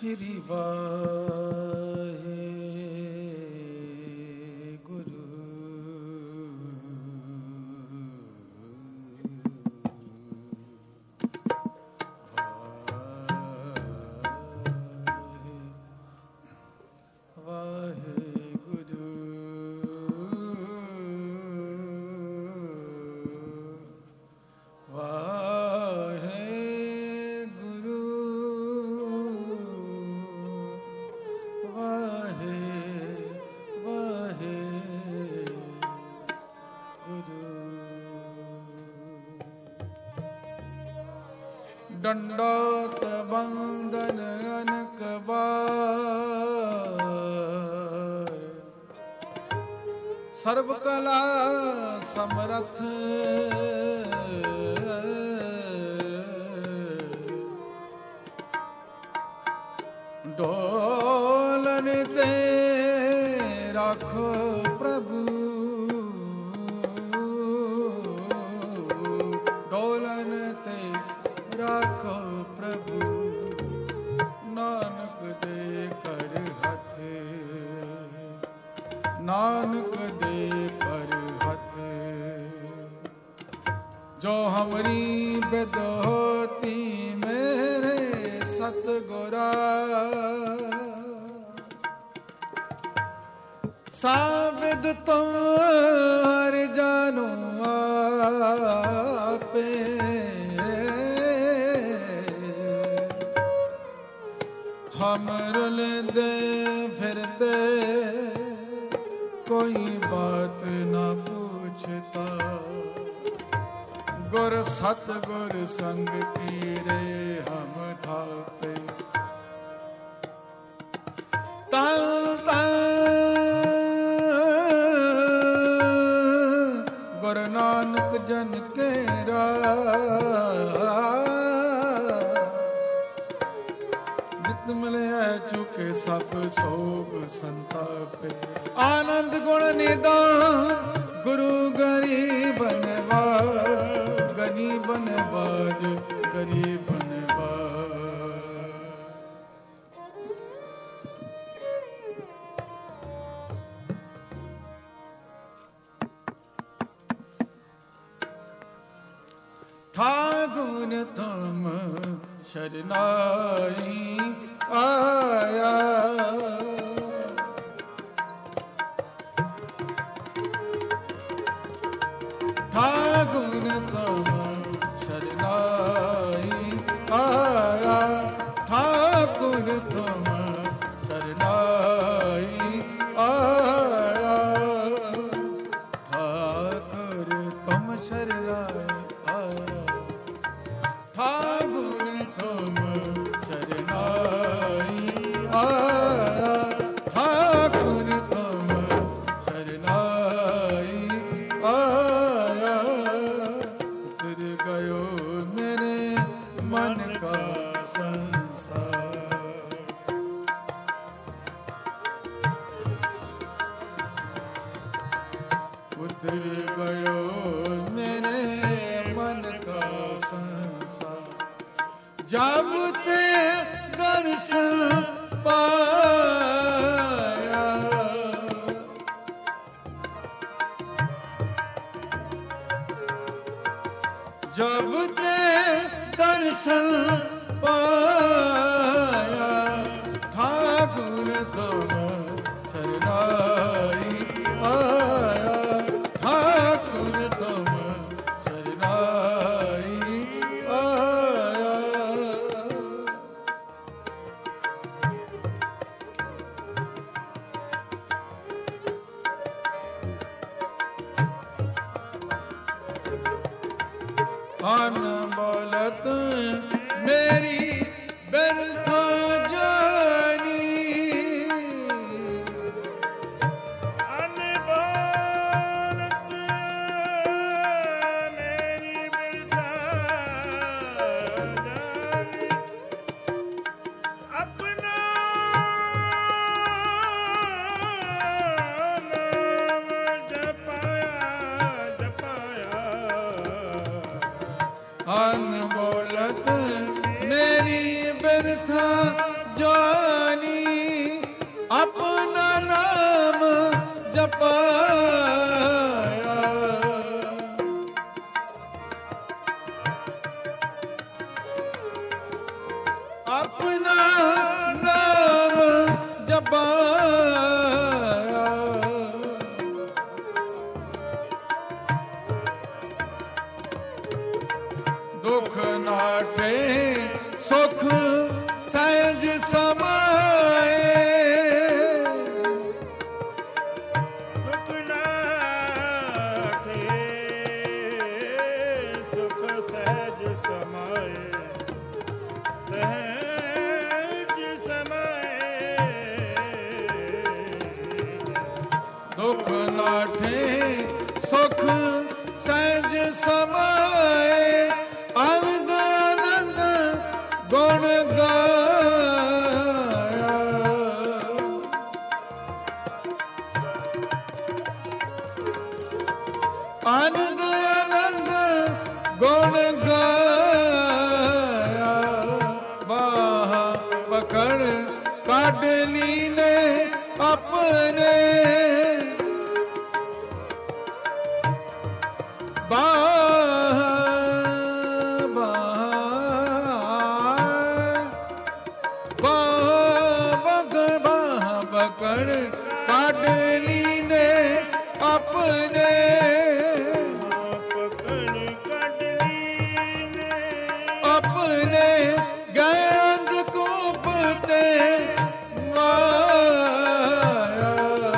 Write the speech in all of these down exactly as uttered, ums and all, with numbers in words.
श्री वाहे गुरु। वाहे गुरु। वाहे गुरु। वाहे वाहे गुरु। दंडोत बंदन अनक बार, सर्व कला समरथ डोलन ते राखो प्रभु। डोलन ते राखो प्रभु। नानक दे कर हथ, नानक दे कर हथ। जो हमरी बेदोती मेरे सतगुरा, साबिद तुम हर जानो आपे। हम रुलदे फिरते कोई बात ना पूछता। गुर सतगुर संग कीरे हम थापे। तल तल गुरु नानक जन केरा, जित मिले चुके सब सोग संतापे। आनंद गुण निदान गुरु गरीब नवाज, गरीब नवाज, गरीब नवाज। ठाकुर तुम शरनाई आया, ठाकुर तुम शरनाई आया। ठाकुर तुम शरनाई आया। ठाकुर तुम शरनाई आया। ठाकुर तुम शरनाई आया। ठाकुर तुम शरनाई आया। उतर गयो मेरे मन का संसार। उतर गयो मेरे मन का संसार। जब ते दर्शन पाया, जब ते दर्शन पाया। ठाकुर तुम शरनाई आया। ठाकुर तुम शरनाई आया। अनबोलत मेरी व्यर्था जानी। अनबोलत मेरी व्यर्था जानी। अपना नाम जपाया जपाया। अनबोलत मेरी व्यर्था जानी अपना नाम जपाया अपना नाम जपाया दुख नाटे सुख सहज समाए दुख नाटे सुख सहज समाए सहज समाए दुख नाठे सुख सहज समाए आनंद आनंद गुण गाया आनंद आनंद गुण गाया बाह पकड़ काट लीने अपने बाह पकड़ काट लीने अपने पकड़ कटलीने अपने गंद कूपते माया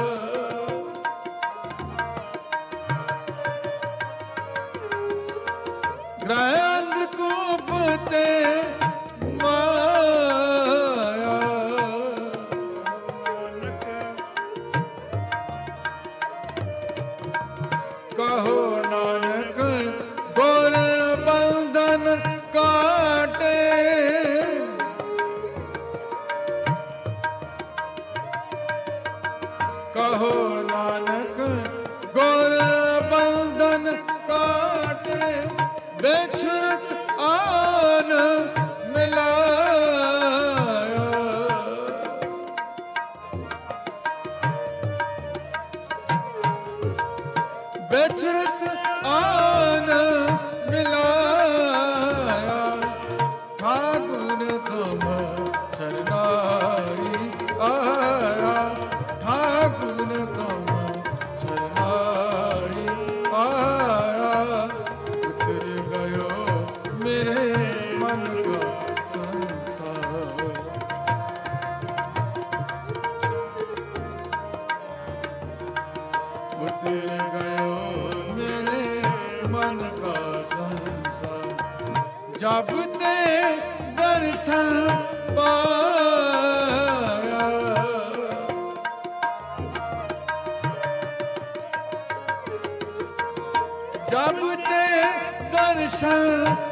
गंद कूपते माया कहो नानक गोर बंधन काटे कहो नानक गोर बंधन काटे बेछुरत आन मिलाया बेचरत आन मिलाया ठाकुर तुम शरणाई आया ठाकुर तुम शरणाई आया उतर गयो मेरे मन का संसार उतर गयो मेरे मन का संसार जब ते दर्शन पाया जब ते दर्शन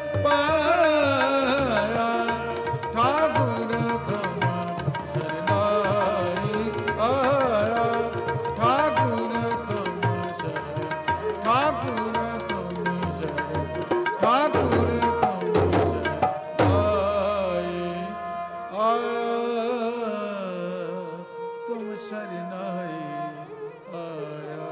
पाया ठाकुर तुम शरणाई आया ठाकुर तुम शरण ठाकुर तुम शरण ठाकुर तुम शरण आए आया तुम शरणाई आया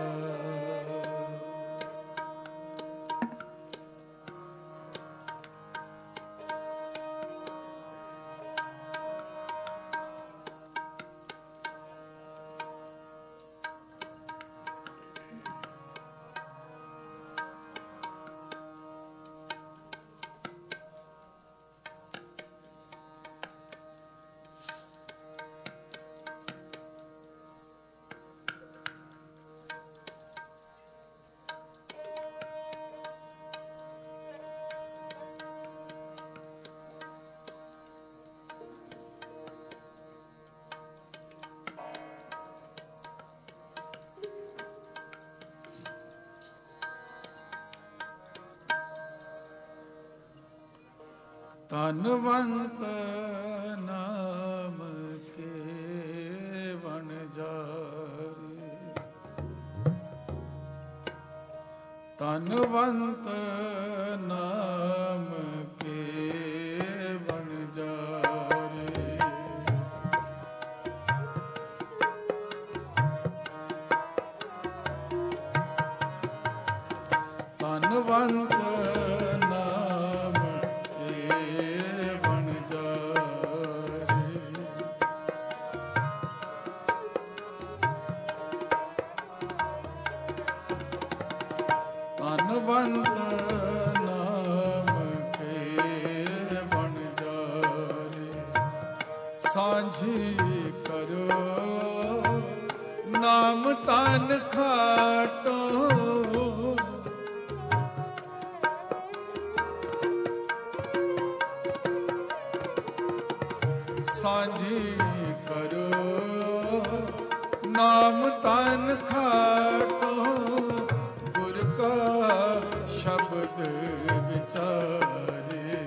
धनवंत नाम के वनजारी धनवंत नाम के वनजारी ਧਨਵੰਤ ਨਾਮ ਏ ਬਣ ਜਾਏ। ਧਨਵੰਤ ਨਾਮ ਕੇ ਬਣ ਜਾਏ। ਸਾਂਝੀ ਕਰੋ ਨਾਮ ਤਨ ਖਾਟੋ। ਸਾਂਝੀ ਕਰੋ ਨਾਮ ਤਨ ਖਾਟੋ। ਗੁਰ ਕਾ ਸ਼ਬਦ ਵਿਚਾਰੇ।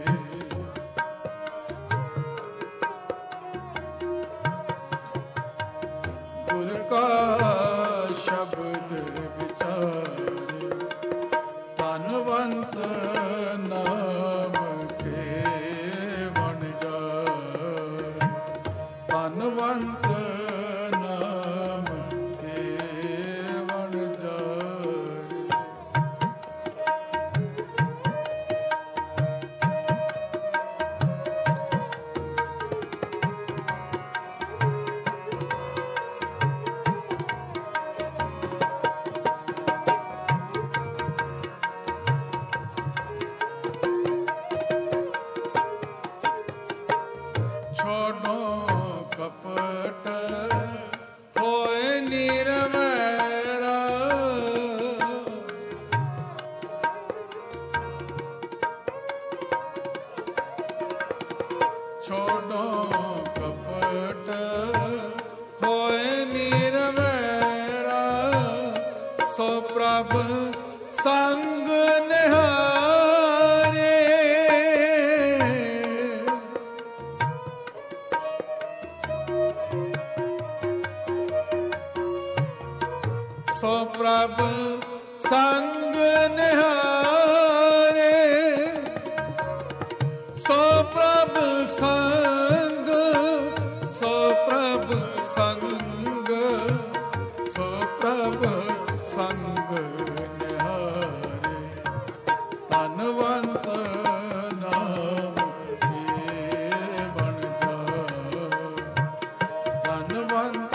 ਗੁਰ ਕਾ ਸ਼ਬਦ ਵਿਚਾਰੇ। ਧਨਵੰਤ ਨਾਮ ਕੇ ਬਣ ਜਾਏ। ਧਨਵੰਤ ਨਾਮ ਕੇ ਬਣ ਜਾਏ। ਛੋੜੋ ਕਪਟ ਹੋਏ ਨਿਰਵੈਰਾ। ਛੋੜੋ ਕਪਟ ਹੋਏ ਨਿਰਵੈਰਾ। ਸੋ ਪ੍ਰਭ ਸੰਗ ਨਿਹਾਰੇ। ਸੋ ਪ੍ਰਭ ਸੰਗ ਨਿਹਾਰੇ। ਸੋ ਪ੍ਰਭ ਸੰਗ। ਸੋ ਪ੍ਰਭ ਸੰਗ। ਸੋ ਪ੍ਰਭ ਸੰਗ ਨਿਹਾਰੇ। ਧਨਵੰਤ ਨਾਮ ਕੇ ਬਣ ਜਾਏ। ਧਨਵੰਤ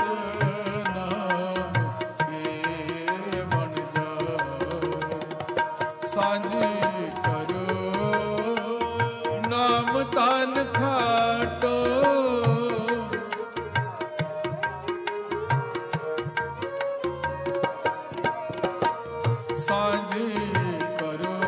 ਸਾਂਝੀ ਕਰੋ ਨਾਮ ਤਨ ਖਾਟੋ। ਸਾਂਝੀ ਕਰੋ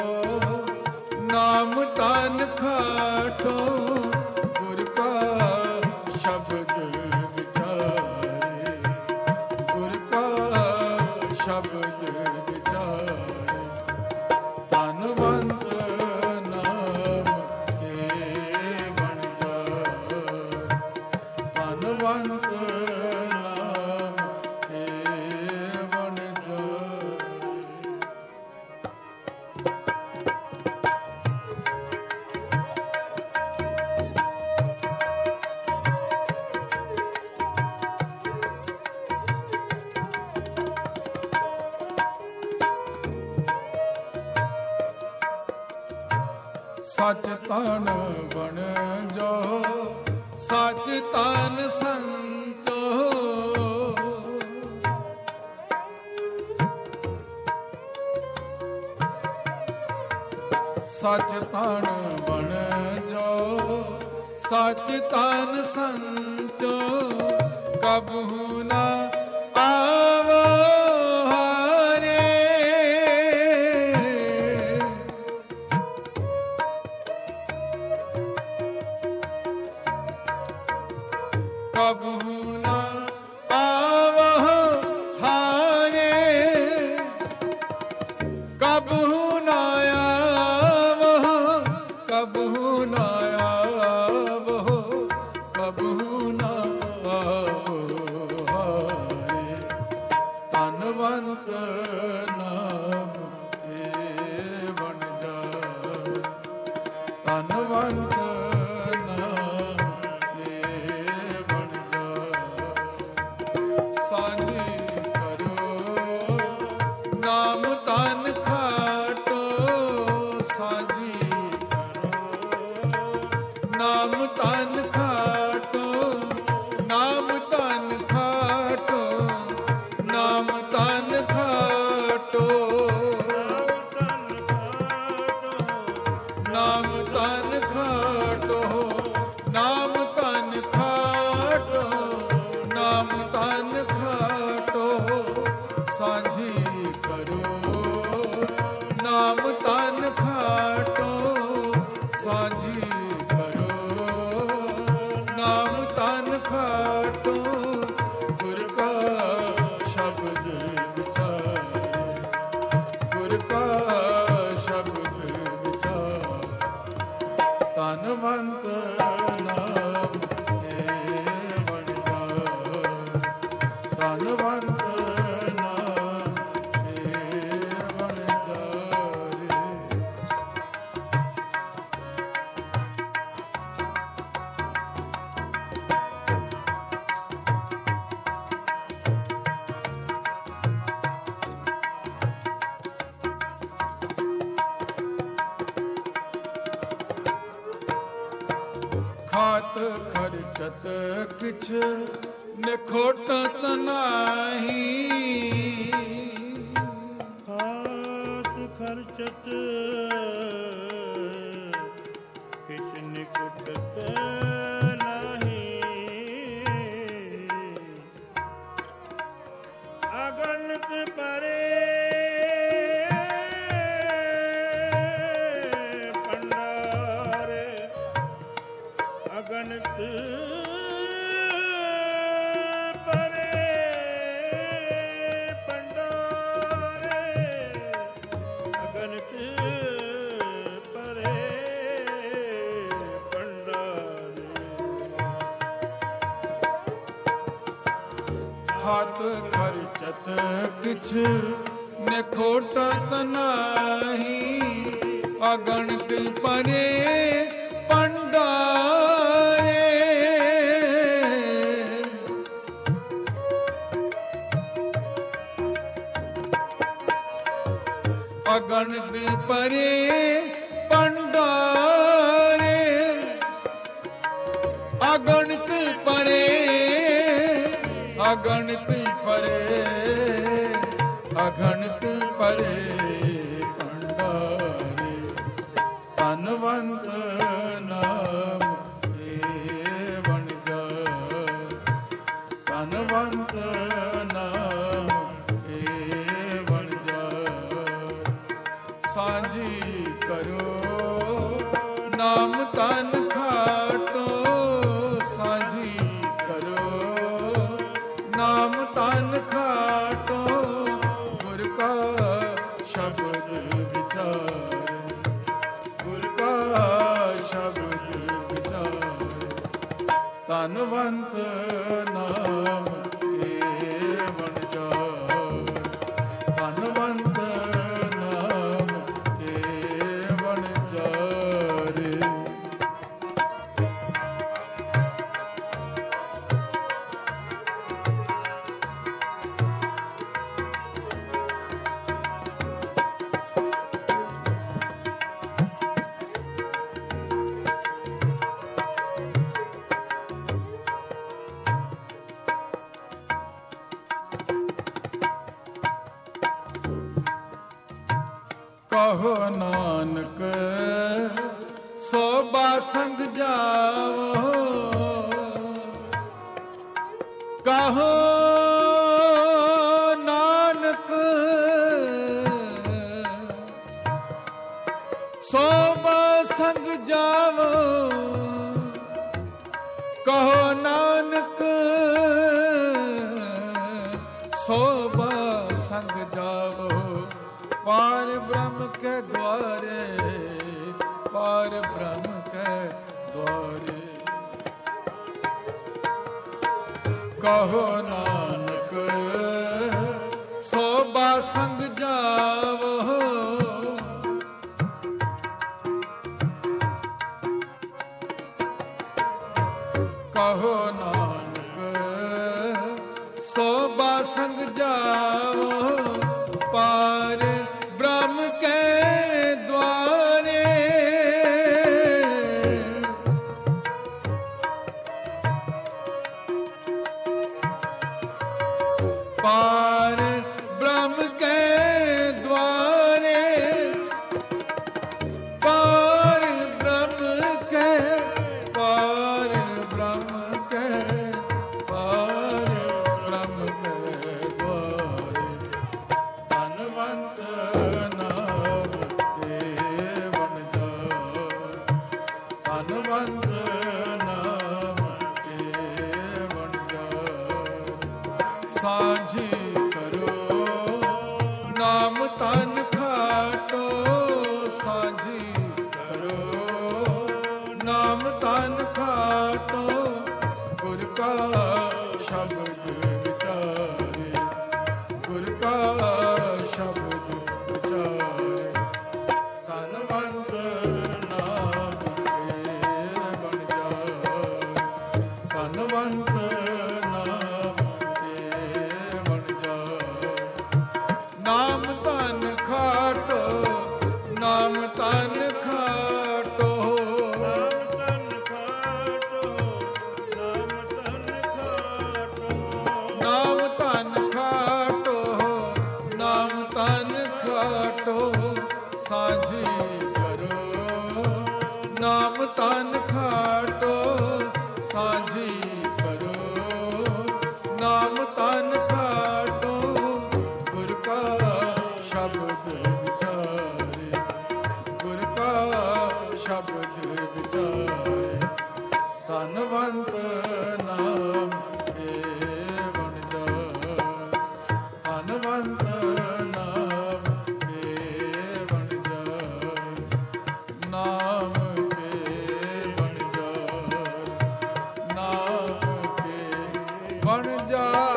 ਨਾਮ ਤਨ ਖਾਟੋ। ਗੁਰ ਕਾ ਸ਼ਬਦ ਵਿਚਾਰੇ। ਗੁਰ ਕਾ ਸ਼ਬਦ ਵਿਚਾਰੇ। ਧਨਵੰਤ ਨਾਮ ਕੇ ਬਣ ਜਾਏ। ਧਨਵੰਤ ਨਾਮ ਕੇ ਬਣ ਜਾਏ। ਸਚ ਤਨ ਬਣ ਜੋ ਸਚ ਤਨ ਸੰਤੋ। ਸਚ ਤਨ ਬਣ ਜੋ ਸਚ ਤਨ ਸੰਤੋ। ਕਬਹੂ ਨਾ ਆਵੋ ਹਾਰੇ। ਕਬਹੂ ਨਾ ਆਵੋ ਹਾਰੇ। ਕਬਹੂ ਨਾ ਆਵੋ। ਕਬਹੂ ਨਾ ਆਵੋ। ਕਬਹੂ ਨਾ ਆਵੋ ਹਾਰੇ। ਧਨਵੰਤ ਨਾਮ ਕੇ ਬਣ ਜਾਏ। ਧਨਵੰਤ ਸਾਂਝੀ ਕਰੋ ਨਾਮ ਤਨ ਖਾਟ। ਨਾਮ ਤਨ ਖਾਟੋ ਸਾਂਝੀ ਕਰੋ, ਨਾਮ ਤਨ ਖਾਟੋ ਗੁਰ ਕਾ ਸ਼ਬਦ ਵਿਚਾਰੇ, ਗੁਰ ਕਾ ਸ਼ਬਦ ਵਿਚਾਰ ਧਨਵੰਤ ਨਾਮ ਏ ਬਣ ਜਾਏ, ਧਨਵੰਤ ਨਾਮ ਏ ਬਣ ਜਾਏ। ਖਾਤ ਖਰਚਤ ਕਿਛ ਨਿਖੋਟਤ ਨਾਹੀ, ਖਾਤ ਖਰਚਤ ਕਿਛ ਨਿਕਟਤ ਨਾਹੀ, ਅਗਣਿਤ ਪਰੇ ਭੰਡਾਰੇ, ਅਗਣਿਤ ਪਰੇ ਭੰਡਾਰੇ, ਅਗਣਿਤ ਪਰੇ ਭੰਡਾਰੇ। ਖਾਤ ਖਰਚਤ ਕਿਛ ਨਿਖੋਟਤ ਨਾਹੀ, ਅਗਣਿਤ ਪਰੇ ਭੰਡਾਰੇ, ਅਗਣਿਤ ਪਰੇ ਭੰਡਾਰੇ, ਅਗਣਿਤ ਪਰੇ, ਅਗਣਿਤ ਪਰੇ, ਅਗਣਿਤ ਪਰੇ ਭੰਡਾਰੇ, ਧਨਵੰਤ ਨਾਮ ਏ ਬਣ ਜਾਏ, ਧਨਵੰਤ ਨਾਮ ਏ ਬਣ ਜਾਏ। ਸਾਂਝੀ ਕਰੋ ਨਾਮ ਤਨ ਖਾਟੋ, ਸਾਂਝੀ ਕਰੋ ਨਾਮ ਤਨ ਖਾਟੋ ਗੁਰ ਕਾ ਸ਼ਬਦ ਵਿਚਾਰੇ, ਗੁਰ ਕਾ ਸ਼ਬਦ ਵਿਚਾਰੇ ਧਨਵੰਤ ਨਾਮ ਏ ਬਣ ਜਾਏ, ਧਨਵੰਤ ਨਾਮ ਏ ਬਣ ਜਾਏ। ਕਹੋ ਨਾਨਕ ਸੋਭਾ ਸੰਗ ਜਾਵੋ, ਕਹੋ ਨਾਨਕ ਸੋਭਾ ਸੰਗ ਜਾਵੋ, ਕਹੋ ਨਾਨਕ ਸੋਭਾ ਸੰਗ ਜਾਵੋ, ਪਾਰ ਬ੍ਰਹਮ ਕੇ ਦੁਆਰੇ, ਪਾਰ ਬ੍ਰਹਮ ਕੇ ਦੁਆਰੇ, ਕਹੋ ਨਾਨਕ ਸੋਭਾ ਸੰਗ ਜਾਵੋ, ਕਹੋ ਨਾਨਕ ਸੋਭਾ ਸੰਗ ਜਾਵੋ, ਪਾਰ ਬ੍ਰਹਮ ਕੇ ਦੁਆਰੇ, ਪਾਰ ਬ੍ਰਹਮ ਕੇ ਦੁਆਰੇ, ਪਾਰ ਬ੍ਰਹਮ ਕੇ, ਪਾਰ ਬ੍ਰਹਮ ਕੇ, ਪਾਰ ਬ੍ਰਹਮ ਕੇ ਦੁਆਰੇ, ਧਨਵੰਤ साझी करो, नाम तान खाटो साझी करो, नाम तान खाटो, गुर का शब्द विचारे, गुर का शब्द विचारे, धनवंत नाम के बन जाए, धनवंत नाम के बन जाए, नाम के बन जाए, नाम के बन जाए।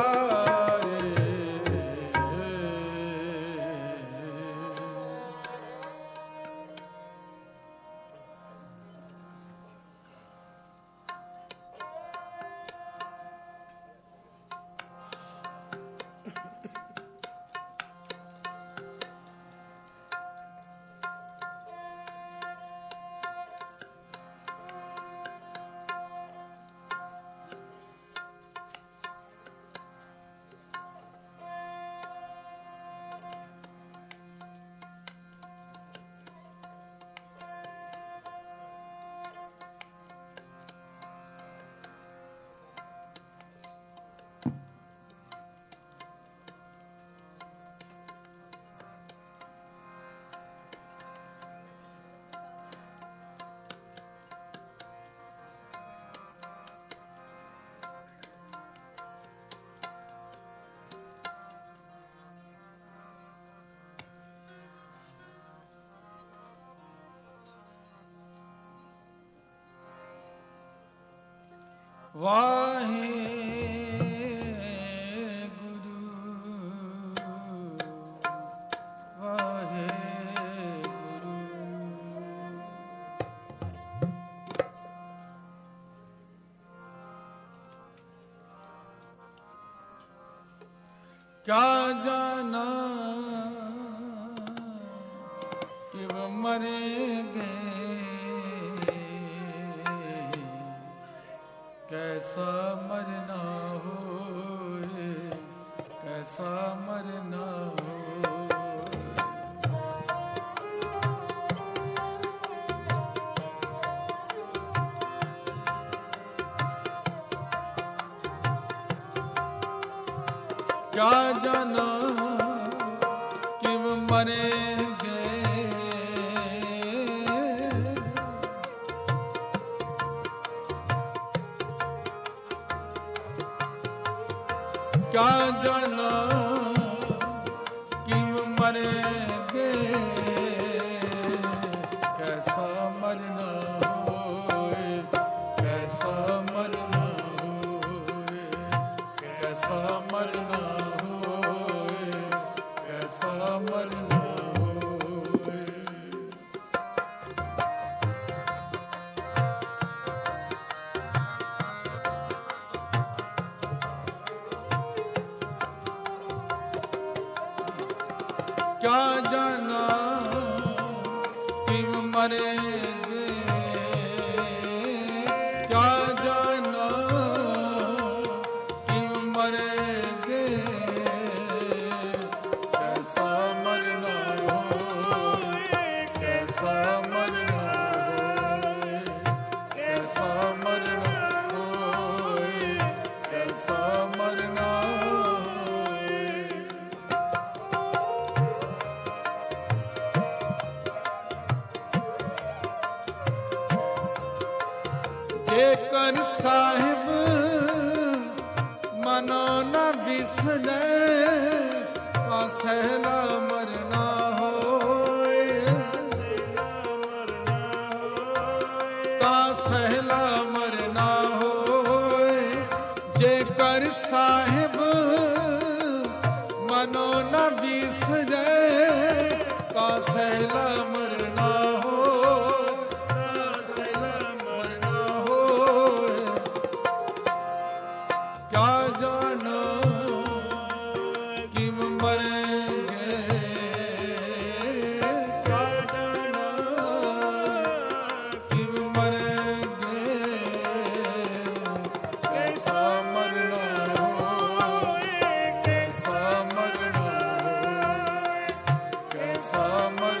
वाहे गुरु वाहे गुरु। क्या जाना कि वो मरेंगे, कैसा मरना हो, कैसा मरना हो। क्या जाना कि वो मरेंगे, क्या जाना कि मरेंगे, कैसा मरना हो, कैसा मरना हो, कैसा मरना हो, कैसा मरना हो। क्या जाना कि मरेंगे, क्या जाना कि मरेंगे, कैसा मरना हो, कैसा मरना हो, कैसा मरना हो, कैसा मरना हो। जेकर साहिब मनो न बिसरे, ता सहला मरना हो, ता सहला मरना हो। जेकर साहिब मनो न बिसरे, ता सहला मरना हो, क्या जाना कि मरेंगे, क्या जाना कि मरेंगे, कैसा मरना हो, कैसा मरना हो, कैसा मरना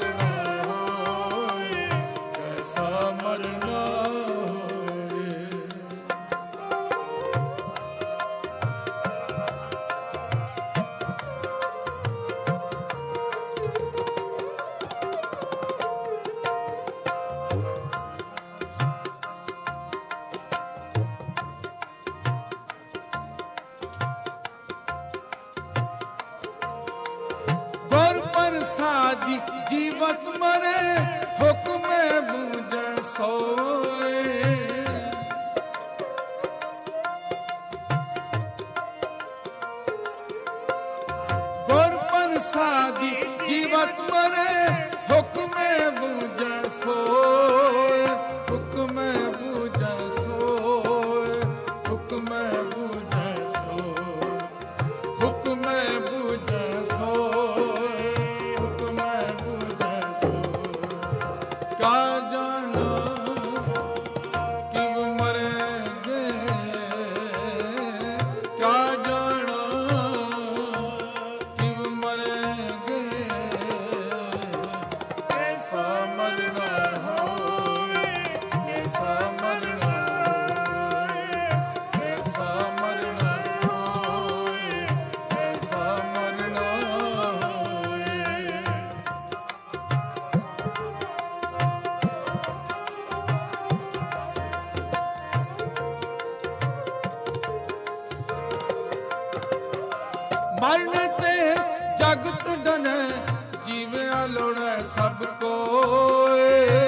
साधी जीवत मरे हुक्म बूझे सोए। गुर प्रसादी जीवत मरे हुक्म बूझे सोए। हुक्म बूझे सोए। हुक्म बूझे सोए। हुक्म बूझे सोए। हुक्म बूझे सोए। क्या जाना किव मरेंगे, क्या जाना किव मरेंगे। कैसा मरना होए, कैसा मरना होए, कैसा मरना होए, कैसा मरना होए। मरने ते जगत डने जीविया लोड़े सब कोए।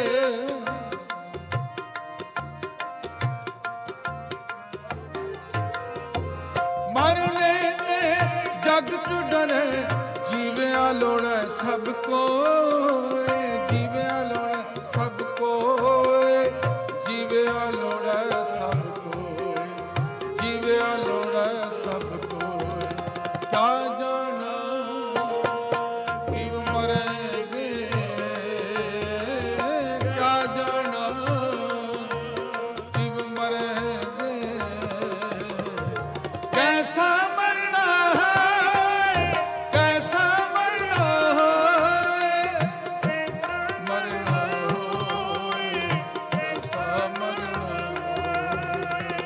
मरने ते जगत डने जीविया लोड़े सब कोए। जीविया लोड़े सब कोए। जीविया लोड़े सब कोए। जीविया लोड़े सब कोए। क्या जाना किव मरेंगे, क्या जाना किव मरेंगे। कैसा मरना है, कैसा मरना है, मरना होए, कैसा मरना होए।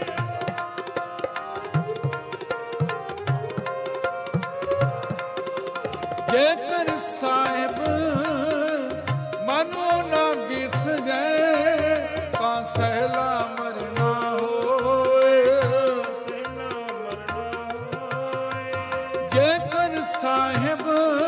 जेकर साहिब मनो ना बिसरे तां सहला मरना होए। जेकर साहिब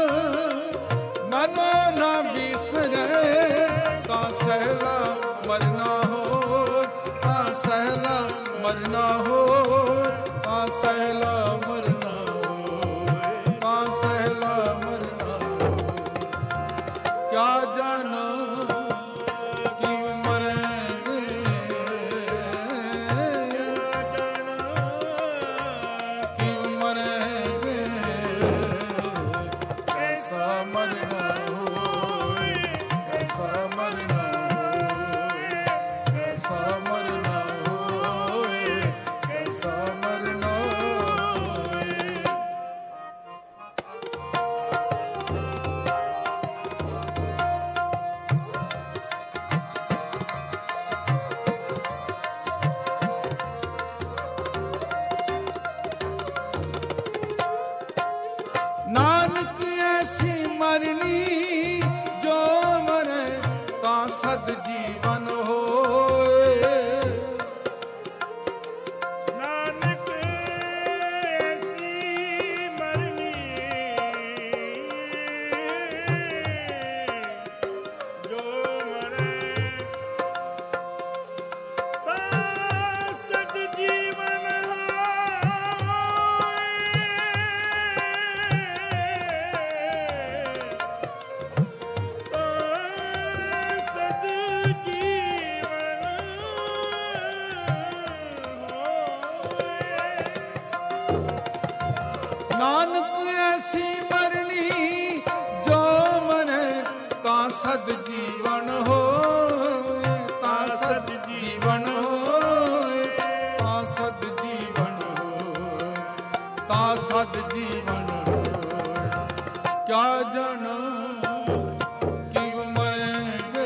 मनो ना बिसरे तां सहला मरना हो। तां सहला मरना हो। तां सहला मरना हो। तां सहला मरना हो। क्या जाना किव मरेंगे, किव मरेंगे। कैसा मरना होए, कैसा मरना होए, कैसा मरना होए, कैसा मरना होए। नानक ऐसी मरनी जो मरे तां सद जीवन होए। नानक ऐसी मरनी जो मरे तां सद जीवन नानक ऐसी मरनी जो मरे तां सद जीवन होए। तां सद जीवन होए। तां सद जीवन होए। तां सद जीवन होए। क्या जाना किव मरेंगे,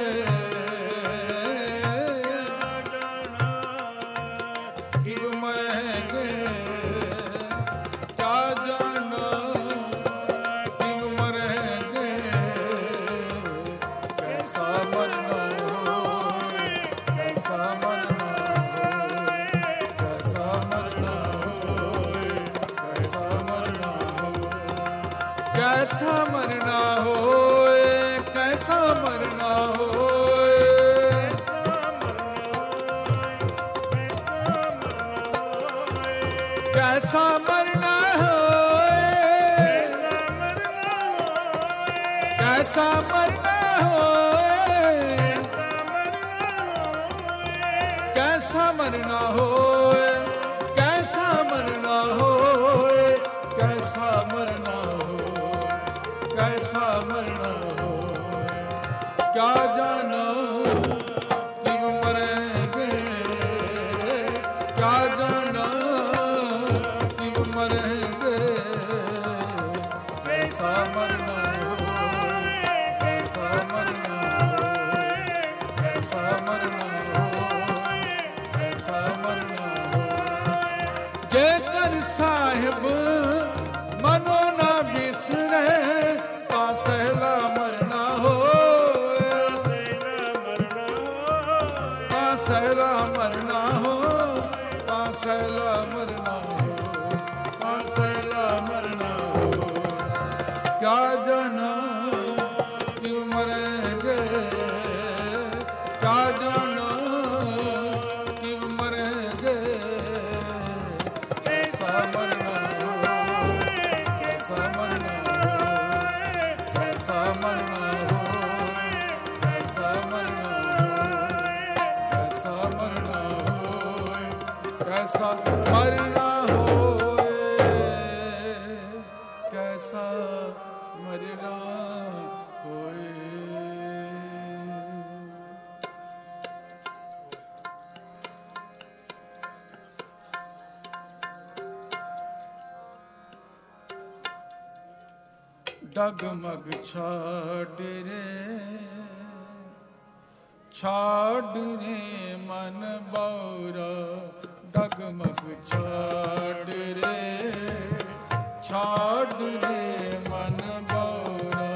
किव मरेंगे। क्या जाना किव मरेंगे। कैसा मरना होए, कैसा मरना होए, कैसा मरना होए, कैसा मरना होए, कैसा मरना होए। मरना होए, कैसा मरना होए, कैसा मरना होए, कैसा मरना होए, कैसा मरना होए, कैसा मरना होए, कैसा मरना होए, क्या जाना कि मरेंगे, क्या जाना कि मरेंगे, कैसा मरना होए, कैसा मरना होए, कैसा मरना होए, कैसा मरना होए, जेकर साहिब मनो ना बिसरे, ता सहला मरना होए, ता सहला मरना हो, ता सहला मरना हो, ता सहला मरना हो, क्या जाना क्यों मरेंगे, क्या जाना क्यों मरेंगे, कैसा मरना हो, कैसा मरना हो, कैसा मरना हो, कैसा मरना हो, कैसा मरना हो, कैसा मरना होए, कैसा मरना होए। डगमग छाड़ रे, छाड़ रे मन बौरा, डगमग छाड़ रे, छाड़ रे मन बौरा,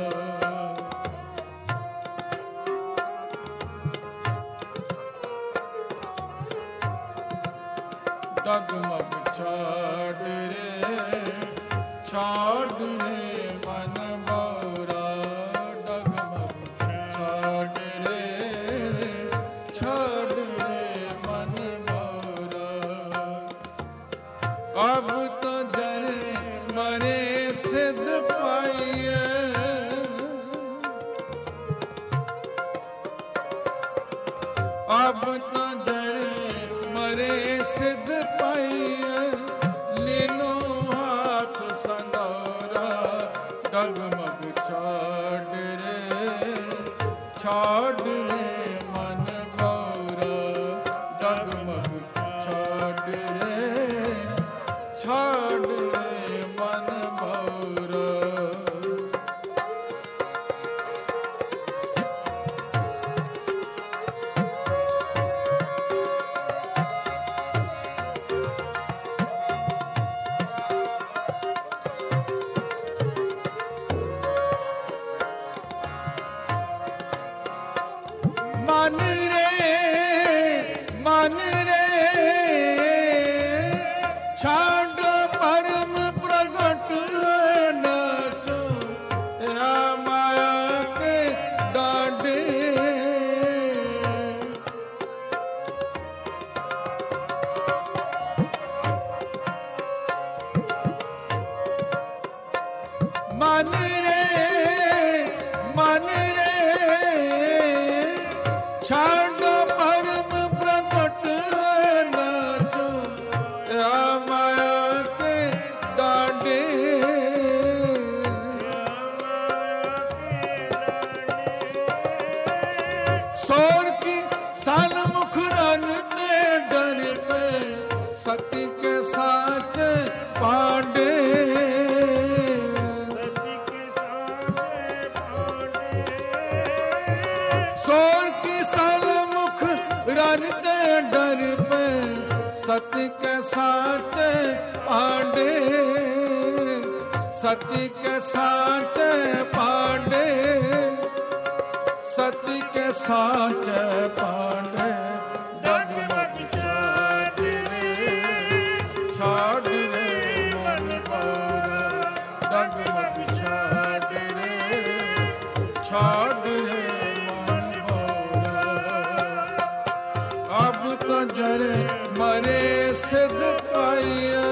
डगमग छाड़ रे, छाड़ रे मन बौरा, डगमग छाड़ रे, छाड़ रे मन बौरा, अब तो जरे मरे सिद्ध पाइए, अब तो जरे मरे सिद्ध पाइए, लीनो हाथ संदौरा, डगमग छाड़ रे, छाड़ रे मन बौरा, डगमग छाड़ रे, छाड़ रे मन बौरा, मन रे, मन रे, छाड़ परम प्रगट नाचो, या माया के डांडे, मन रे, मन रे, छाड़ परम प्रकट नाचो, या माया के डांडे, सोर की सन्मुख रनते डर पे, सती के साथ पांडे, सोर की सन्मुख रनते डर पे, सती के साथ पांडे, सती के साथ पांडे, सती के साथ पांडे, डगमग छाड़ रे, छाड़ रे मन बौरा, डगमग छाड़ रे, छाड़ रे मन जरे मरे सिद्ध पाइए,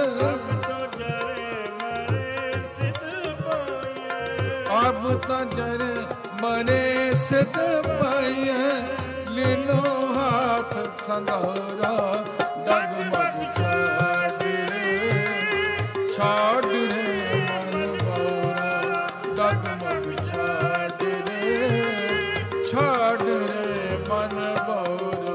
अब तो जरे मरे सिद्ध पाइए, लीनो हाथ संदौरा डगमग छाड़ रे, छाड़ रे मन बौरा, डगमग छाड़ रे, छाड़ रे मन बौरा।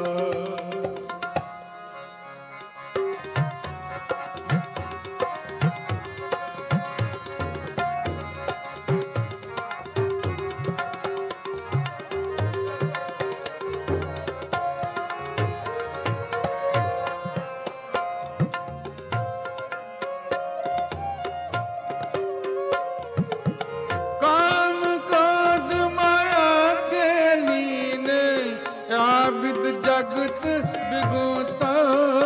काम क्रोध माया के लीन, आबिद जगत बिगुता,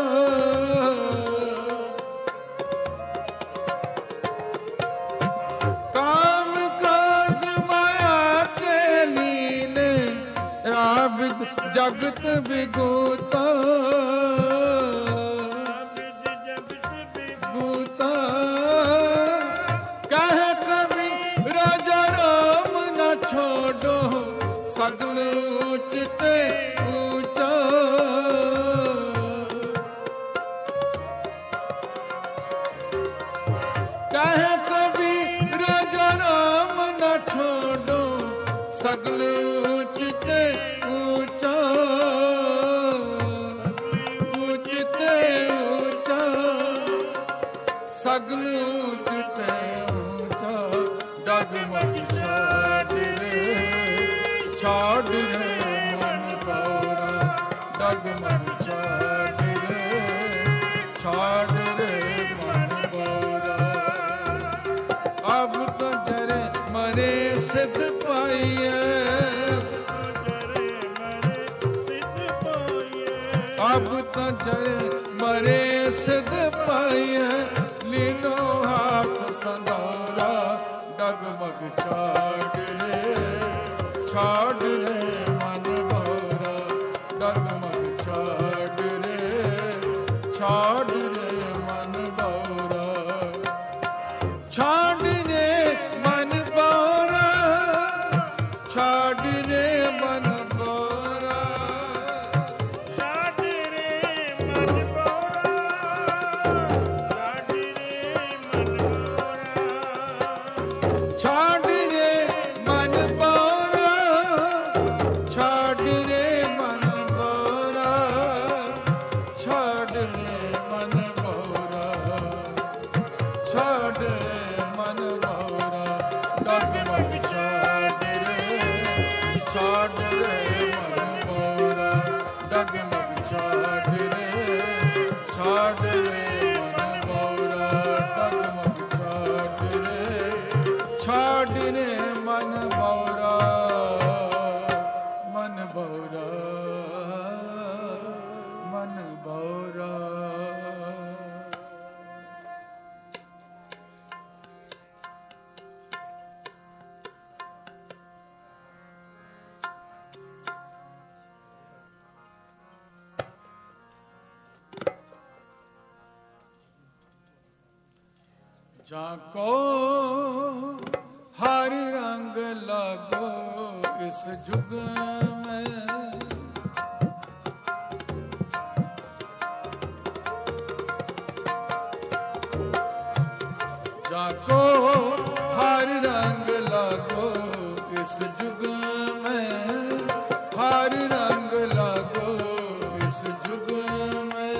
काम क्रोध माया के लीन, आबिद जगत बिगुता, बिगुता कह कभी राजा राम न छोड़ो, सगल उचित ऊंचा, कह कभी राजा राम न छोड़ो, सगल उचित ऊंचा, उचित ऊंचा, सगल उचित ऊंचा, डगमग छाड़ रे, छाड़ रे मन बौरा, डगमग छाड़ रे, छाड़ रे मन बौरा। अब तो जरे मरे सिद्ध पाइए, अब तो जरे मरे सिद्ध पाइए, लीनो हाथ संदौरा डगमग छाड़ रे, छाड़ रे मन बौरा, डगमग छाड़ रे, छाड़ रे मन बौरा, छाड़ रे मन बौरा, छाड़ रे मन बौरा, छाड़ रे मन बौरा, छाड़ रे मन बौरा, छाड़ रे मन बौरा, छाड़ रे मन बौरा, डगमग छाड़ रे, छाड़ रे मन बौरा, डगमग छाड़ रे, छाड़ रे मन बौरा, डगमग छाड़ रे, छाड़ रे मन बौरा, मन बौरा, मन बौरा। जाको हर रंग लगो इस जुग में, जाको हर रंग लगो इस जुग में, हर रंग लगो इस जुग में,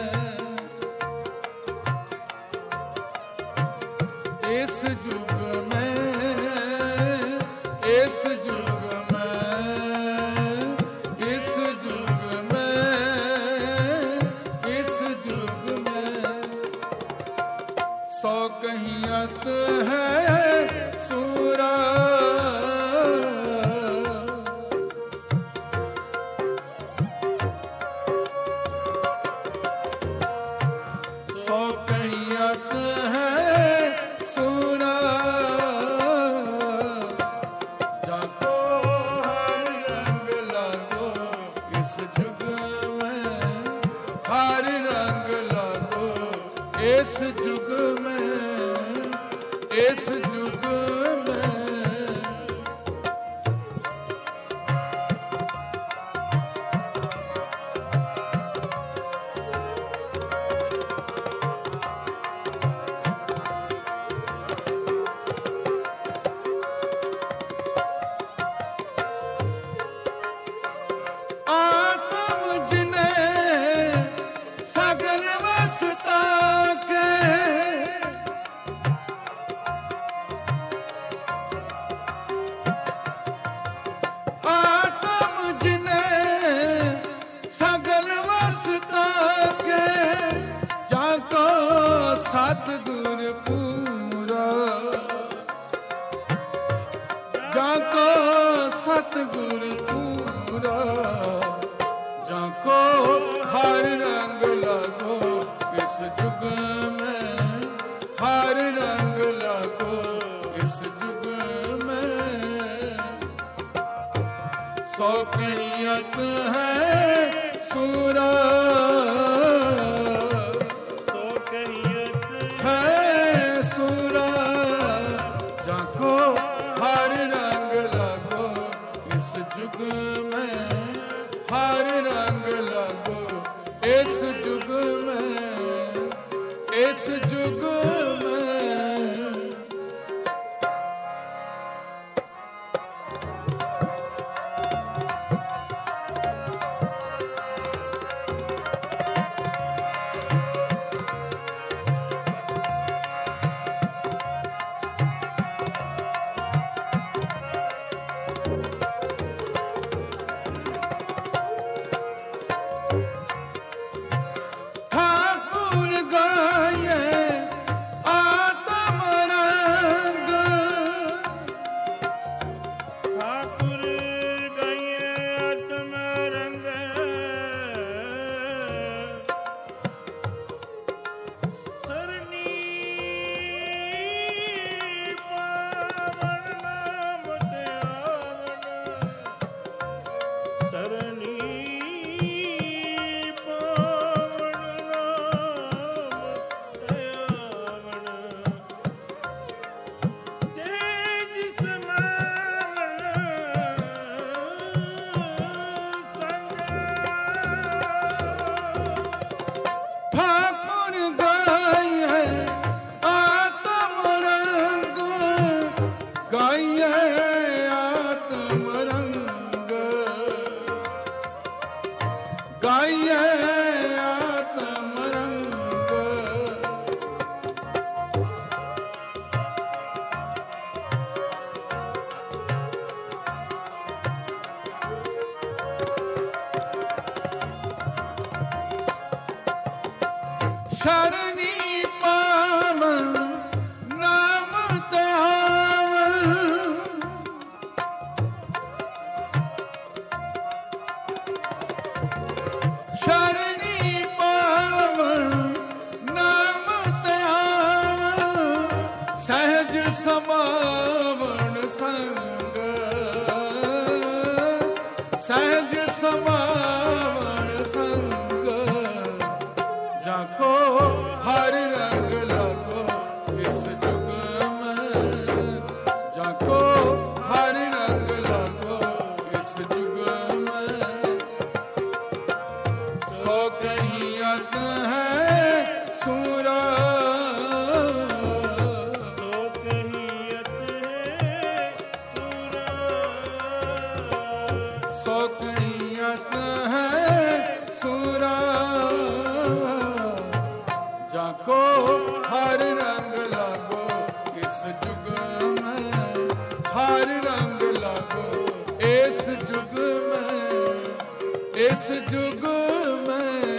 इस जुग में, इस जुग में, इस जुग में, इस जुग में, सौ कहियत है सूरा, सौ कहियत है सूरा, जाको हर रंग लगो इस जुग में, इस जुग में, इस जुग में सतगुर पूरा, जाको सतगुर पूरा, जाको हर रंग लगो इस जुग में, हर रंग लगो इस जुग में। सौ कैयत है सूरा, जुग में हर रंग लगो इस जुग में, इस जुग में। शरणी पावन नाम त्यावल, शरणी पावन नाम त्यावल, सहज समावण संग, सहज समावण संग, जाको हर रंग लगो इस जुग में, जाको हर रंग लगो इस जुग में। सौ कैयत है सूरा, सौ कैयत है सूरा, सौ कैयत है सूरा, जाको हर रंग लगो इस जुग में, हर रंग लगो इस जुग में, इस जुग में।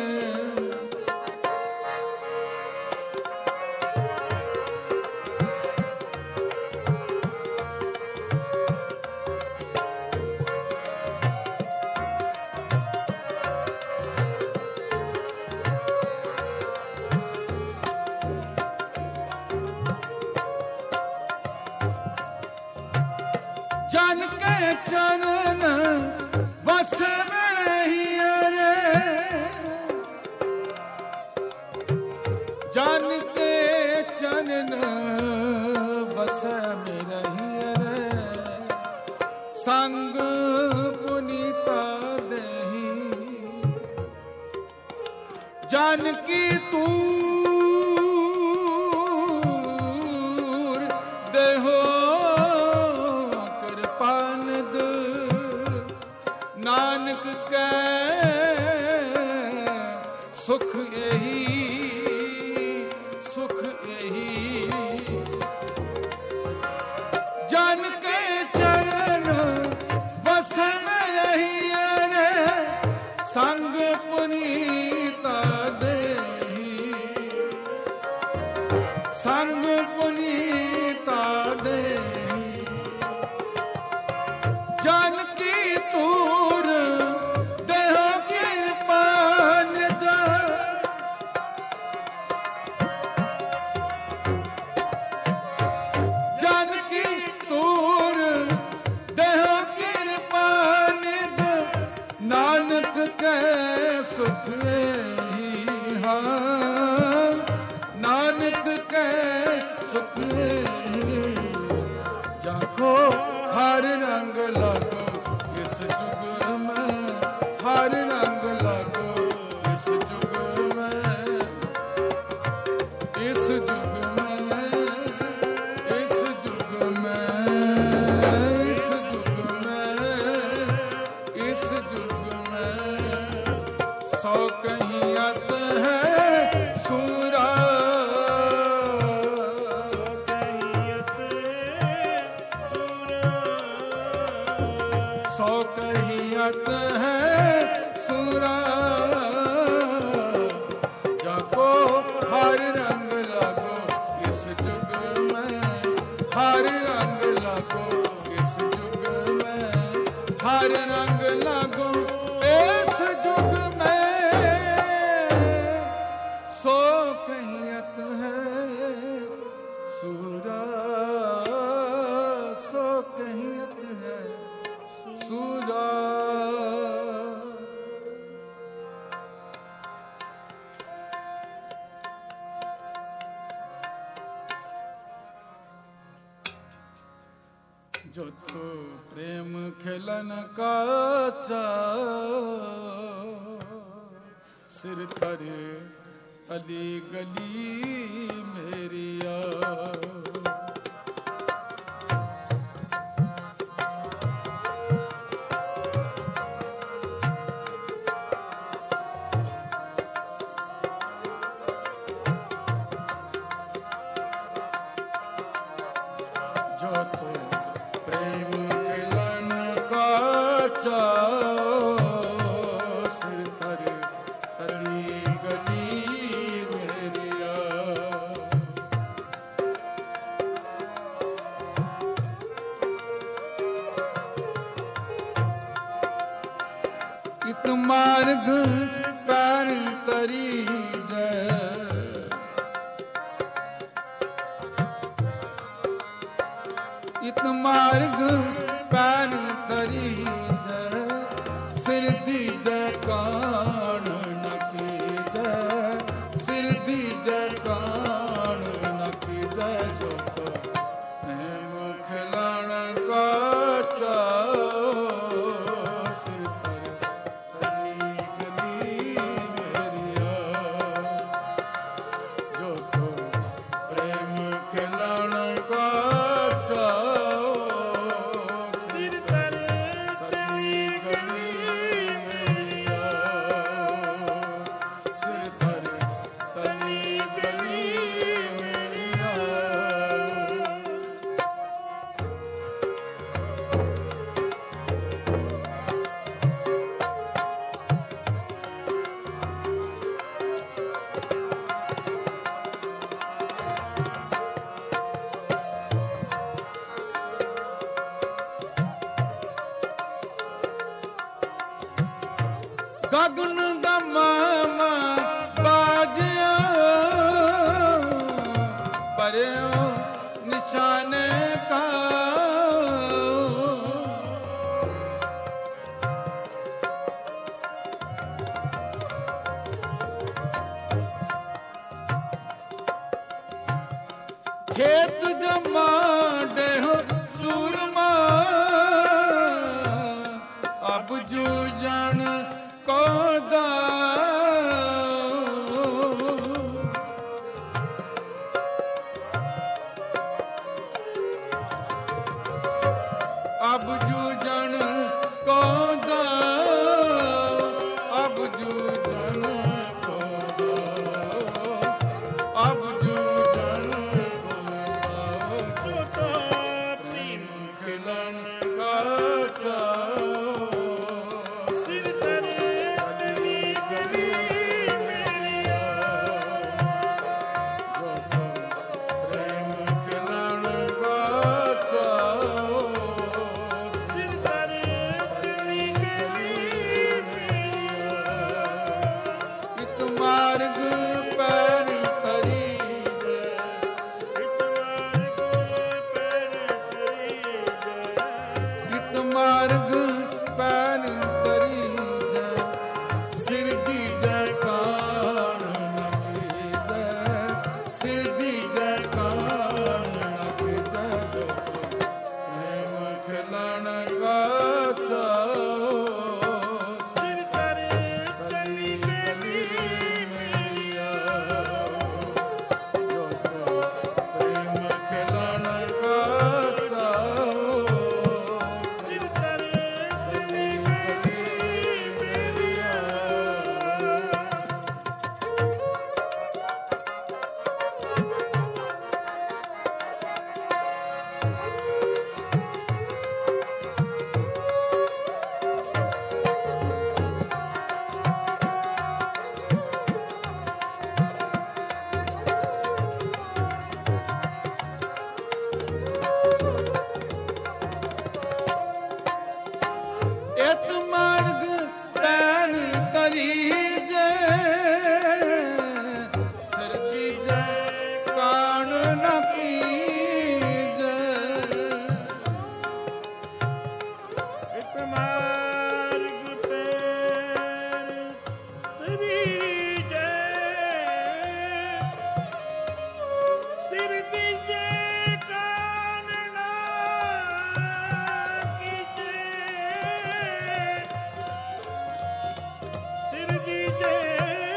जन के चरण बस में रहिए रे, जन के जानकी तूर देहो कृपानद नानक कै सुख यही सुख यही जन के चरण बस में रहिए रे संग पुनीता देही संग पुनीता देही जानकी तूर देह कृपान दा जानकी तूर देह कृपान दा नानक के सुख ही हाँ नानक के सुख जाको हर रंग लागो इस जुग में हर रंग लागो इस जुग में इस जुग में इस जुग में इस जुग में इस जुग में सौ कहीं अत है सूरा सौ कहियत है सूरा जाको हर रंग लागो इस जुग में हर रंग लागो इस जुग में हर रंग लागो इस जुग में सो कहियत है सूरा सो कहियत है सूरा जो तो प्रेम खिलन का सिर थरे अली गली मेरिया जो तो प्रेम मिलन का सिर थरे अली गली मेरिया इत मार्ग पैर तरी जय इत मार्ग पैर तरी जय सिर दी जय कान न की जय सिर दी जय कान न की जय जो तो प्रेम खिलाण का सिर पर तली गली मेरिया जो तो प्रेम खिलाण का सिर तर तली गली मेरिया सिर तर तली गली मेरिया गगन दमामा बाजिया परयो निशाने का खेत जमा देहो सूरमा अब जू जन को दा ਸਿਰ ਤਰੇ ਤਲੀ ਗਲੀ ਮੇਰੀਆ ਜੋ ਪ੍ਰੇਮ ਖਿਲਣ ਕਾ ਚਾਓ ਸਿਰ ਤਰੇ ਤਲੀ ਗਲੀ ਮੇਰੀਆ ਇਕ ਮਾਰਗ ਪੈਰ ਤਰੀ ਜੈ ਇਕ ਮਾਰਗ ਪੈਰ ਤਰੀ ਜੈ ਇਤ ਮਾਰਗ ਪੈਨ ਤਰੀ ਜੈ ਸਿਰ ਦੀ ਜੈ ਕਾਣ ਨ ਕੀਜੈ ਸਿਰ ਦੀ ਜੈ ਕਾਣ ਨ ਕੀਜੈ ਜੋ ਪ੍ਰੇਮ ਖਿਲਣ ਕਾ ਚਾਓ ਸਿਰ ਤਰੇ ਤਲੀ ਗਲੀ ਮੇਰੀਆ ਜੋ ਪ੍ਰੇਮ ਖਿਲਣ ਕਾ ਚਾਓ ਸਿਰ ਤਰੇ ਤਲੀ ਗਲੀ ਮੇਰੀਆ ਇਤ ਮਾਰਗ ਪੈਨ ਤਰੀ ਜੈ ਸਿਰ ਦੀ ਜੈ ਕਾਣ ਨ ਕੀਜੈ ਇਕ ਮਾਰਗ ਪੈਰ ਤਰੀ ਜੈ ਸਿਰ ਦੀ ਜੈ ਕਾਨ ਨਾ ਕੀਜੈ ਸਿਰ ਦੀ ਜੈ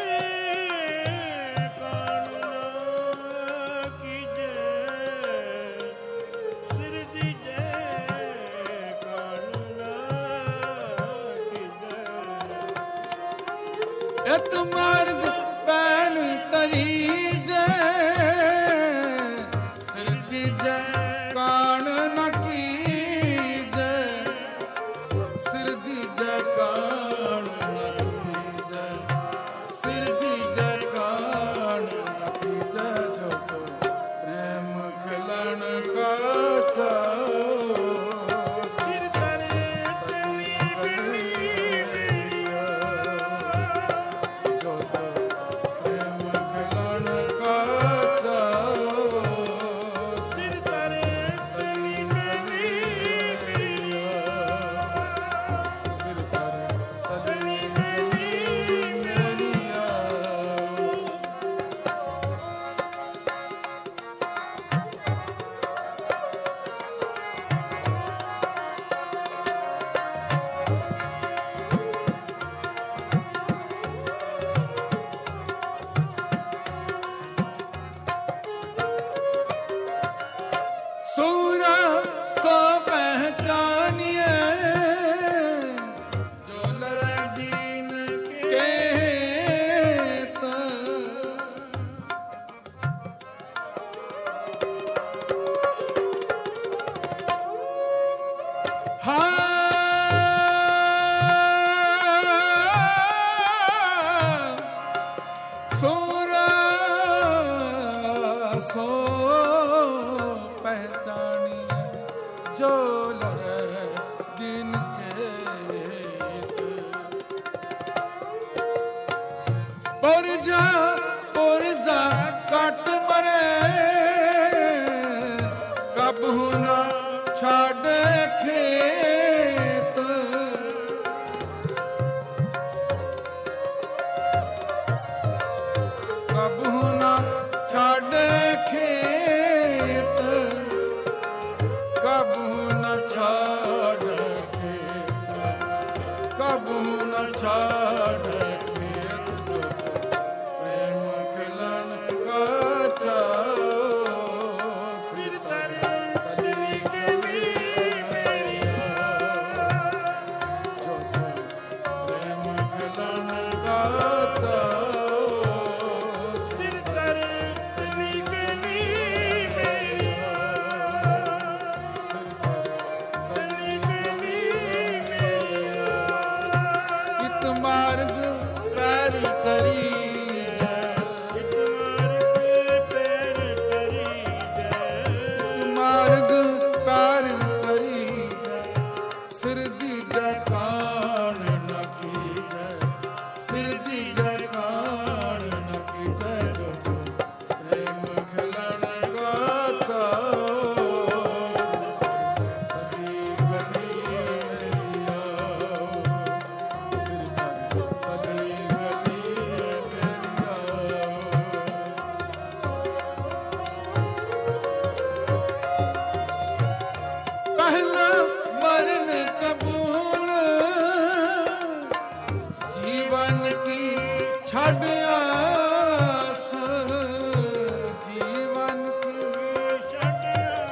ਕਾਨ ਨਾ ਕੀਜੈ ਸਿਰ ਦੀ ਜੈ ਕਾਨ ਨਾ ਕੀਜੈ ਇਤ ਮਾਰਗ ਪੈਨ ਤਰੀ ਜੈ ਸਿਰ ਦੀ ਜੈ ਕਾਣ ਨ ਕੀਜੈ ਸਿਰ ਦੀ ਜੈ ਕਾਣ ਨ ਕੀਜੈ ਸਿਰ ਦੀ ਜੈ ਕਾਣ ਨ ਕੀਜੈ ਜੋ ਪ੍ਰੇਮ ਖਿਲਣ ਕਾ ਚਾਓ ਸਿਰ ਤਰੇ ਤਲੀ ਗਲੀ ਮੇਰੀਆ ਜੋ ਪ੍ਰੇਮ ਖਿਲਣ ਕਾ ਚਾਓ ਸਿਰ ਤਰੇ ਤਲੀ ਗਲੀ ਮੇਰੀਆ ਸਿਰ ਤਰ ਤਲੀ ਗਲੀ ਮੇਰੀਆ ਸੂਰਾ ਸੋ ਪਹਿਚਾਨੀਏ ਜੋ ਲਰੇ ਦੀਨ ਕੇਤ ਹਾਂ ਸੂਰਾ ਸੋ ਪਹਿਚਾਨੀਏ ਜੋ ਲਰੇ ਦਿਨ ਕੇਤ ਪੁਰਜਾ ਪੁਰਜਾ ਕੱਟ ਮਰੇ ਕਬਹੂ ਨਾ ਛੱਡ ਖੇਤ ਕਬਹੂ ਨਾ ਛੱਡ ਖੇਤ ਕਬਹੂ ਨਾ ਛੱਡ ਖੇਤ ਕਬਹੂ ਨਾ ਛੱਡ ਖੇਤ ਜੋ ਪ੍ਰੇਮ ਖਿਲਣ ਕਾ ਚਾਓ ਸਿਰ ਤਰੇ ਤਲੀ ਗਲੀ ਮੇਰੀਆ ਜੋ ਪ੍ਰੇਮ ਖਿਲਣ ਕਾ ਚਾਓ ਸਿਰ ਤਰੇ ਤਲੀ ਗਲੀ ਮੇਰੀਆ ਸਿਰ ਤਰ ਤਲੀ ਗਲੀ ਮੇਰੀਆ ਕਰੀ ਜੈ, ਇਤ ਮਾਰਗ ਪੈਰ ਕਰੀ ਜੈ, ਮਾਰਗ ਪੈਰ ਕਰੀ ਜੈ, ਸਿਰ ਦੀਜੈ ਕਾਣ ਨ ਕੀਜੈ, ਸਿਰ ਦੀਜੈ ਕਾਣ ਨ ਕੀਜੈ, ਜੋ ਪ੍ਰੇਮ ਖਿਲਣ ਗਾਥਾ ਤਲੀ ਗਲੀ ਮੇਰੀ ਆਓ, ਸਿਰ ਤਲੀ ਗਲੀ ਮੇਰੀ ਆਓ। ਪਹਿਲਾ ਮਰਨ ਕਬੂਲ, ਜੀਵਨ ਕੀ ਛੱਡ ਆਸ, ਜੀਵਨ ਕੀ ਛੱਡ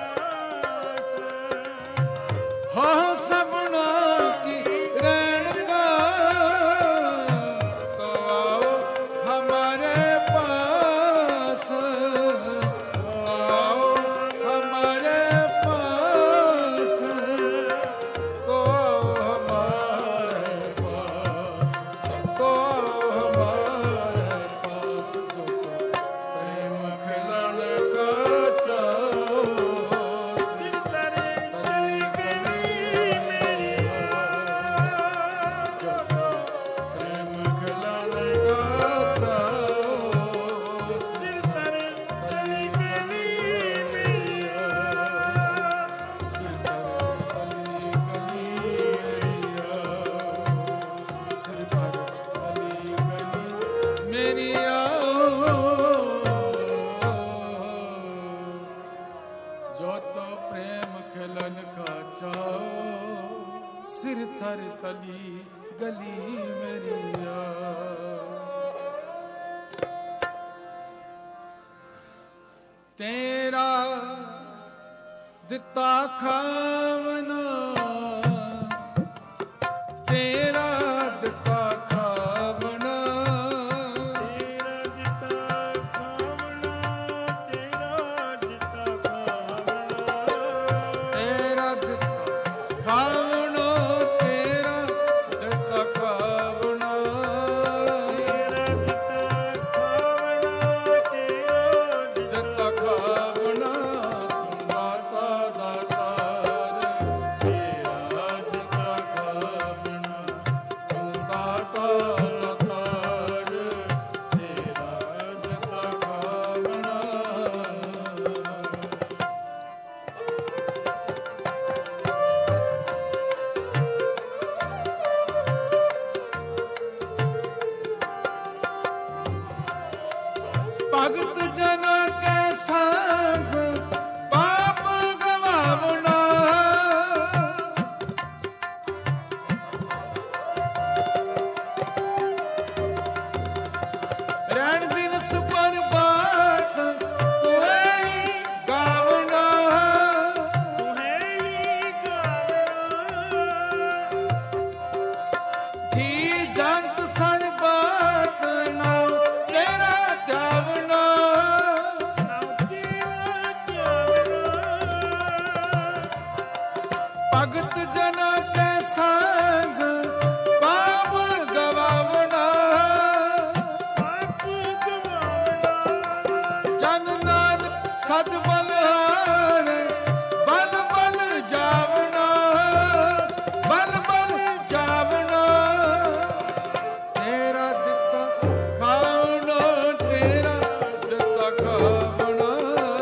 ਆਸ, ਹਾਂ ਸਭਨਾ ਕੀ ਰਹਿਣ ਕਾ, ਤੋ ਆਓ ਹਮਾਰੇ ਪਾਸ, ਆਓ ਹਮਾਰੇ ਪਾਸ, ਤੋ ਆਓ ਹਮਾਰੇ ਪਾਸ, ਤੋ ਆਓ ਹਮਾਰੇ ਪਾਸ, ਜੋ ਪ੍ਰੇਮ ਖਿਲਣ ਕਾ ਚਾਓ, ਸਿਰ ਤਰੇ ਤਲੀ ਗਲੀ ਮੇਰੀ ਜੋ ਪ੍ਰੇਮ ਖਿਲਣ ਕਾ ਚਾਓ, ਸਿਰ ਤਰੇ ਤਲੀ ਗਲੀ ਮੇਰੀ ਸਿਰ ਤਰ ਤਲੀ ਗਲੀ ਮੇਰੀ ਆਓ, ਸਿਰ ਤਰ ਤਲੀ ਗਲੀ ਮੇਰੀ ਆਓ, ਜੋ ਤੋ ਪ੍ਰੇਮ ਖਿਲਨ ਕਾ ਚਾਓ, ਸਿਰ ਤਰ ਤਲੀ ਗਲੀ ਮੇਰੀ ਆਓ। ਤੇਰਾ ਦਿੱਤਾ ਖਾਵਨਾ, ਤੇਰਾ ਦਿੱਤਾ ਖਾਵਨਾ, ਤੇਰਾ ਦਿੱਤਾ ਖਾਵਣਾ, ਤੇਰਾ ਦਿੱਤਾ ਖਾਵਣਾ, ਤੇਰਾ ਦਿੱਤਾ ਖਾਵਣਾ, ਤੇਰਾ ਦਿੱਤਾ ਖਾਵਣਾ, ਤੇਰਾ ਦਿੱਤਾ ਖਾਵਣਾ, ਤੇਰਾ ਦਿੱਤਾ ਖਾਵਣਾ, ਤੂੰ ਦਾਤਾ ਦਾਤਾਰ, ਤੇਰਾ ਦਿੱਤਾ ਖਾਵਣਾ, ਤੂੰ ਦਾਤਾ ਦਾਤਾਰ, ਤੇਰਾ ਦਿੱਤਾ ਖਾਵਣਾ। ਭਗਤ ਜਨ ਕੇ ਸੰਗ ਪਾਪ ਗਵਾਵਣਾ, ਰਹਿਣ ਦਿਨ ਸੁਪਰ ਬਾਤ ਤੁਹੀ ਗਾਵਣਾ, ਤੁਹੀ ਗਾਵਣਾ, ਜੀ ਜੰਤ ਸਰ ਬਾਤ ਨਾਮ ਤੇਰਾ ਜਾਵਣਾ, ਨਾਮ ਤੇਰਾ ਜਾਵਣਾ, ਭਗਤ ਜਨ ਕੇ ਸੰਗ ਪਾਪ ਗਵਾਵਣਾ, ਪਾਪ ਗਵਾਵਣਾ, ਜਨ ਨਾਨਕ ਸਤ ਬਲਹਾਰ, ਬਲ ਬਲ ਜਾਵਣਾ, ਬਲ ਬਲ ਜਾਵਣਾ, ਤੇਰਾ ਦਿੱਤਾ ਖਾਵਣਾ, ਤੇਰਾ ਦਿੱਤਾ ਖਾਵਣਾ,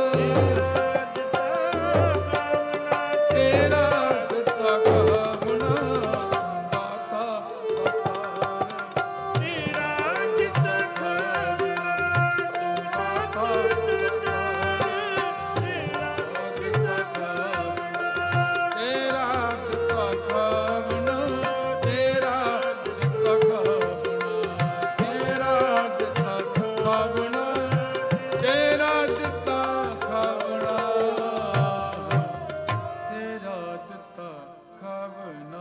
ਤੇਰਾ ਦਿੱਤਾ ਖਾਵਣਾ, ਦਾਤਾ ਦਾਤਾਰ, ਤੇਰਾ ਦਿੱਤਾ ਖਾਵਣਾ, ਦਾਤਾ ਦਾਤਾਰ, ਤੇਰਾ ਦਿੱਤਾ ਖਾਵਣਾ, ਤੇਰਾ ਦਿੱਤਾ ਖਾਵਣਾ, ਤੇਰਾ ਦਿੱਤਾ ਖਾਵਣਾ, ਤੇਰਾ ਦਿੱਤਾ ਖਾਵਣਾ, ਤੇਰਾ ਦਿੱਤਾ ਖਾਵਣਾ, ਤੇਰਾ ਦਿੱਤਾ ਖਾਵਣਾ।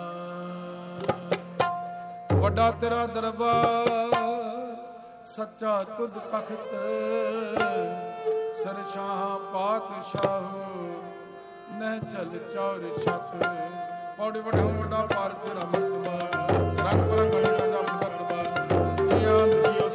ਵੱਡਾ ਤੇਰਾ ਦਰਬਾਰ, ਸੱਚਾ ਤੁਧ ਤਖਤ, ਸਰਸ਼ਾਹ ਪਾਤਸ਼ਾਹ, ਨਹਿ ਚਲ ਚੌਰ ਛਤ, ਪੌੜੀ ਵੱਡੇ ਵੱਡਾ ਭਾਰਤ ਤੇਰਾ ਮਰਤਬਾ, ਰੰਗ ਬਰੰਗ ਗਣੇ ਦਾ ਮਰਤਬਾ, ਜੀਆਂ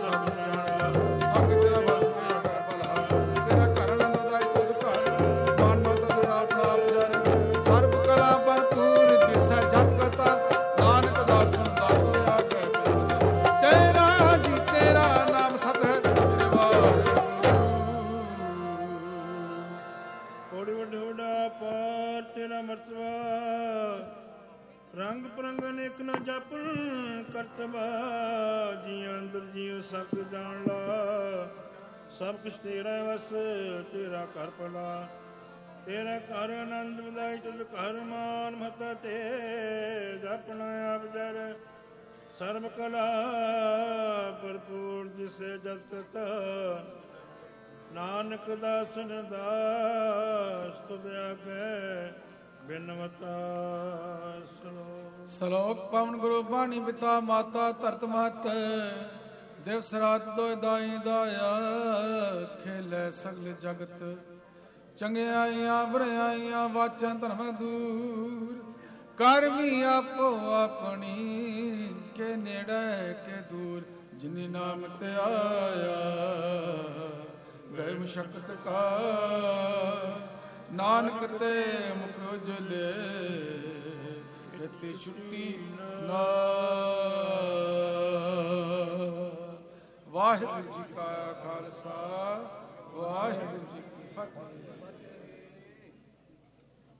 ਕਰਤਵਾ ਜੀ ਅੰਦਰ ਜੀਉ ਸਭ ਜਾਣ ਲਾ। ਸਭ ਕੁਛ ਤੇਰਾ ਵਸ ਤੇਰਾ ਘਰ ਭਲਾ। ਤੇਰਾ ਘਰ ਆਨੰਦ ਵਧਾਈ ਤੁਧ ਘਰ ਮਾਨ ਮਹਤਾ ਤੇਜ। ਆਪਣਾ ਆਪ ਜਰ ਸਰਬ ਕਲਾ ਭਰਪੂਰ ਜਿਸੇ ਜਤ ਕਰਤਾ। ਨਾਨਕ ਦਾਸਨ ਦਾਸ ਤੁਧ ਆਗੇ ਬਿਨਵਤਾ ਸਲੋਕ। ਸ਼ਲੋਕ ਪਵਨ ਗੁਰੂ ਬਾਣੀ ਪਿਤਾ ਮਾਤਾ ਧਰਤ ਮਹਤ। ਦਿਵਸ ਰਾਤ ਦੋਇ ਦਾਈ ਦਾਇਆ। ਖੇਲੇ ਸਗਲ ਜਗਤ ਚੰਗਿਆਈਆਂ ਬੁਰਾਈਆਂ ਵਾਚਾਂ ਧਰਮ ਦੂਰ। ਕਰਮੀ ਆਪੋ ਆਪਣੀ ਕੇ ਨੇੜੇ ਕੇ ਦੂਰ। ਜਿਨੀ ਨਾਮ ਤੇ ਆਇਆ ਗਏ ਮੁਸ਼ਕਤ ਕਾ। ਨਾਨਕ ਤੇ ਮੁਖ ਉਜਲੇ ਕਿਤੇ ਛੁੱਟੀ ਨਾ। ਵਾਹਿਗੁਰੂ ਜੀ ਕਾ ਖਾਲਸਾ ਵਾਹਿਗੁਰੂ ਜੀ ਕੀ ਫਤਿਹ।